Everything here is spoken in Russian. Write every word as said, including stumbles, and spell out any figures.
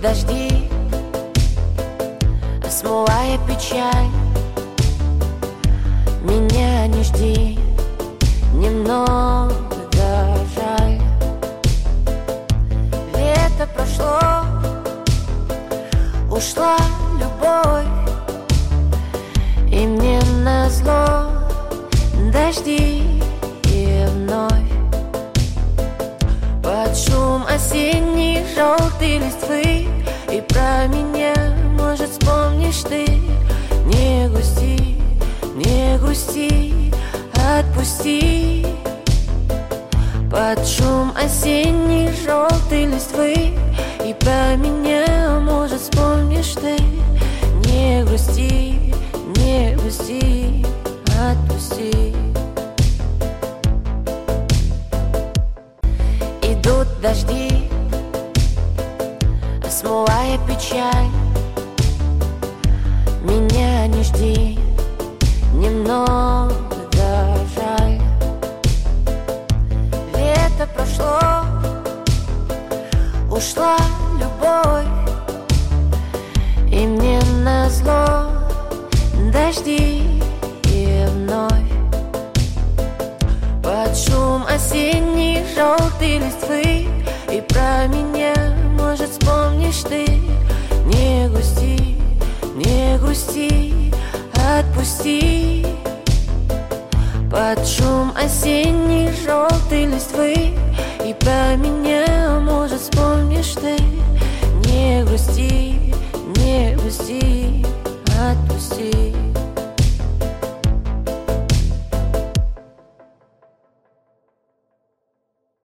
дожди, смывая печаль. Меня не жди, немного жаль. Лето прошло, ушла любовь, и мне назло дожди и вновь. Под шум осенней желтой листвы и про меня, может, вспомнишь ты. Не грусти, не грусти, отпусти. Под шум осенней желтой листвы и про меня, может, вспомнишь ты. Не грусти, не грусти, отпусти. Идут дожди, смывая печаль. Меня не жди, немного жаль. Лето прошло, ушла любовь, и мне назло дожди и вновь. Под шум осенней желтой листвы и про меня, может, вспомнишь ты. Не грусти, не грусти, отпусти. Под шум осенней желтой листвы и про меня.